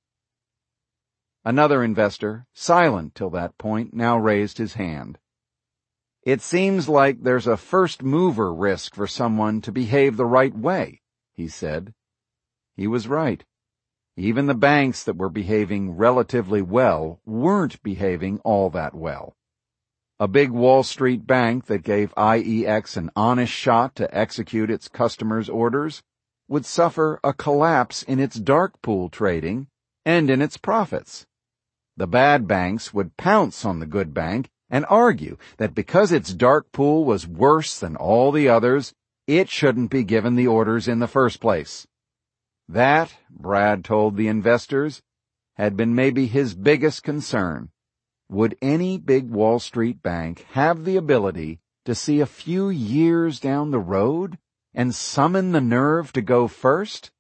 Another investor, silent till that point, now raised his hand. "It seems like there's a first-mover risk for someone to behave the right way," he said. He was right. Even the banks that were behaving relatively well weren't behaving all that well. A big Wall Street bank that gave I E X an honest shot to execute its customers' orders would suffer a collapse in its dark pool trading and in its profits. The bad banks would pounce on the good bank and argue that because its dark pool was worse than all the others, it shouldn't be given the orders in the first place. That, Brad told the investors, had been maybe his biggest concern. Would any big Wall Street bank have the ability to see a few years down the road and summon the nerve to go first?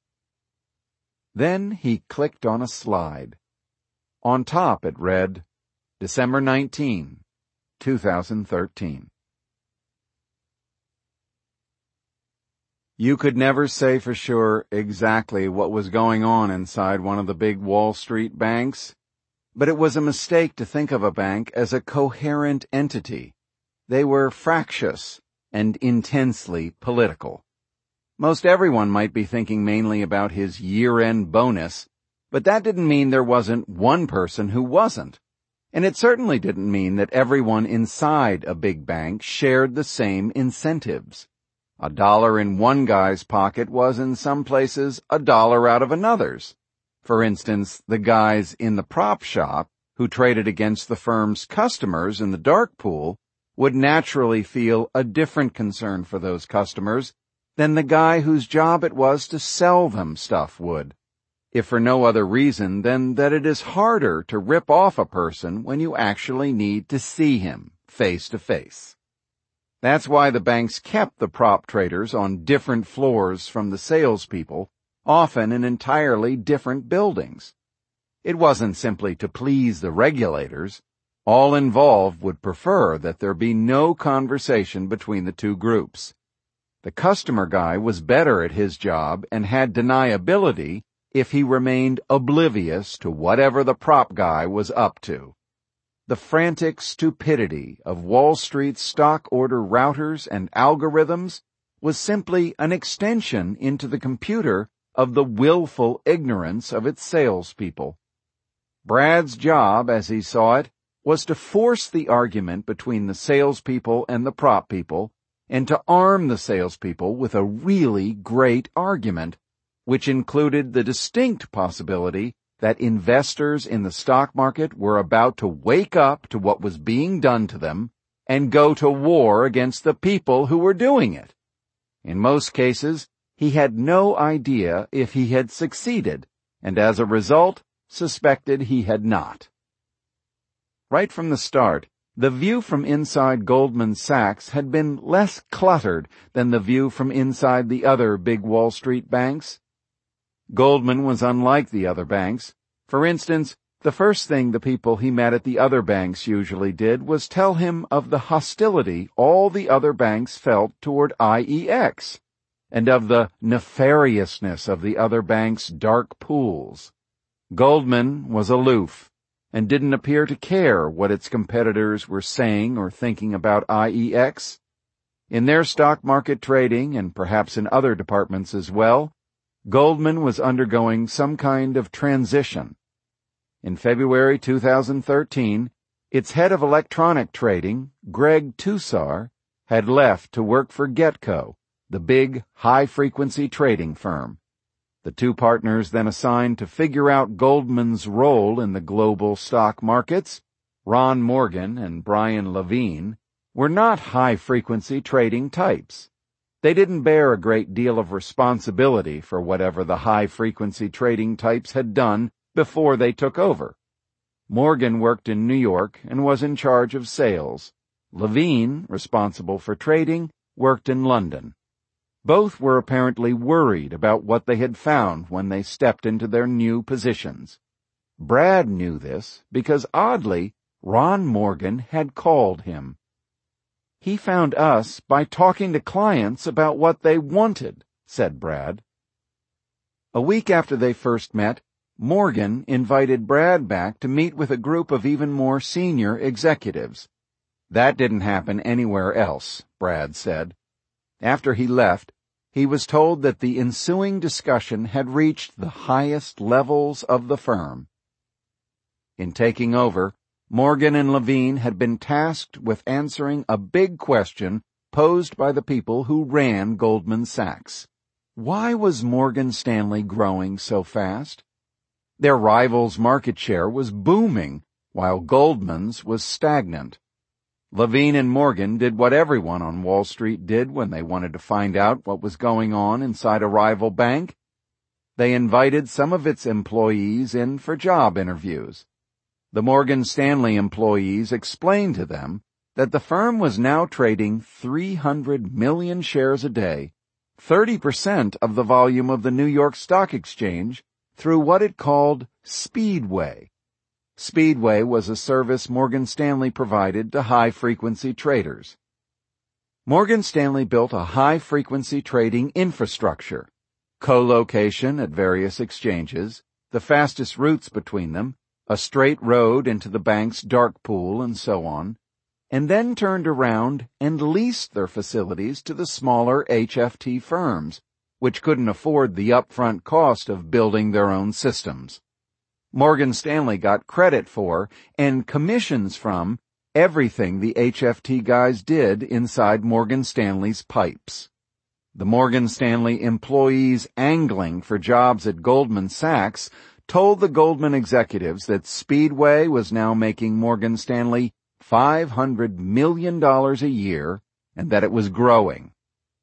Then he clicked on a slide. On top it read, December nineteenth, two thousand thirteen. You could never say for sure exactly what was going on inside one of the big Wall Street banks, but it was a mistake to think of a bank as a coherent entity. They were fractious and intensely political. Most everyone might be thinking mainly about his year-end bonus, but that didn't mean there wasn't one person who wasn't. And it certainly didn't mean that everyone inside a big bank shared the same incentives. A dollar in one guy's pocket was in some places a dollar out of another's. For instance, the guys in the prop shop who traded against the firm's customers in the dark pool would naturally feel a different concern for those customers than the guy whose job it was to sell them stuff would, if for no other reason than that it is harder to rip off a person when you actually need to see him face to face. That's why the banks kept the prop traders on different floors from the salespeople, often in entirely different buildings. It wasn't simply to please the regulators. All involved would prefer that there be no conversation between the two groups. The customer guy was better at his job and had deniability if he remained oblivious to whatever the prop guy was up to. The frantic stupidity of Wall Street's stock order routers and algorithms was simply an extension into the computer of the willful ignorance of its salespeople. Brad's job, as he saw it, was to force the argument between the salespeople and the prop people, and to arm the salespeople with a really great argument, which included the distinct possibility that investors in the stock market were about to wake up to what was being done to them and go to war against the people who were doing it. In most cases, he had no idea if he had succeeded, and as a result, suspected he had not. Right from the start, the view from inside Goldman Sachs had been less cluttered than the view from inside the other big Wall Street banks. Goldman was unlike the other banks. For instance, the first thing the people he met at the other banks usually did was tell him of the hostility all the other banks felt toward I E X, and of the nefariousness of the other banks' dark pools. Goldman was aloof, and didn't appear to care what its competitors were saying or thinking about I E X. In their stock market trading, and perhaps in other departments as well, Goldman was undergoing some kind of transition. In February two thousand thirteen, its head of electronic trading, Greg Tusar, had left to work for Getco, the big, high-frequency trading firm. The two partners then assigned to figure out Goldman's role in the global stock markets, Ron Morgan and Brian Levine, were not high-frequency trading types. They didn't bear a great deal of responsibility for whatever the high-frequency trading types had done before they took over. Morgan worked in New York and was in charge of sales. Levine, responsible for trading, worked in London. Both were apparently worried about what they had found when they stepped into their new positions. Brad knew this because, oddly, Ron Morgan had called him. "He found us by talking to clients about what they wanted," said Brad. A week after they first met, Morgan invited Brad back to meet with a group of even more senior executives. That didn't happen anywhere else, Brad said. After he left, he was told that the ensuing discussion had reached the highest levels of the firm. In taking over, Morgan and Levine had been tasked with answering a big question posed by the people who ran Goldman Sachs. Why was Morgan Stanley growing so fast? Their rival's market share was booming, while Goldman's was stagnant. Levine and Morgan did what everyone on Wall Street did when they wanted to find out what was going on inside a rival bank. They invited some of its employees in for job interviews. The Morgan Stanley employees explained to them that the firm was now trading three hundred million shares a day, thirty percent of the volume of the New York Stock Exchange, through what it called Speedway. Speedway was a service Morgan Stanley provided to high-frequency traders. Morgan Stanley built a high-frequency trading infrastructure, co-location at various exchanges, the fastest routes between them, a straight road into the bank's dark pool, and so on, and then turned around and leased their facilities to the smaller H F T firms, which couldn't afford the upfront cost of building their own systems. Morgan Stanley got credit for and commissions from everything the H F T guys did inside Morgan Stanley's pipes. The Morgan Stanley employees angling for jobs at Goldman Sachs told the Goldman executives that Speedway was now making Morgan Stanley five hundred million dollars a year and that it was growing.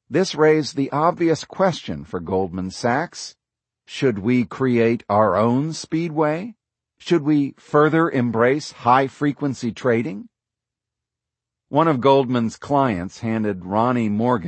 This raised the obvious question for Goldman Sachs. Should we create our own Speedway? Should we further embrace high-frequency trading? One of Goldman's clients handed Ronnie Morgan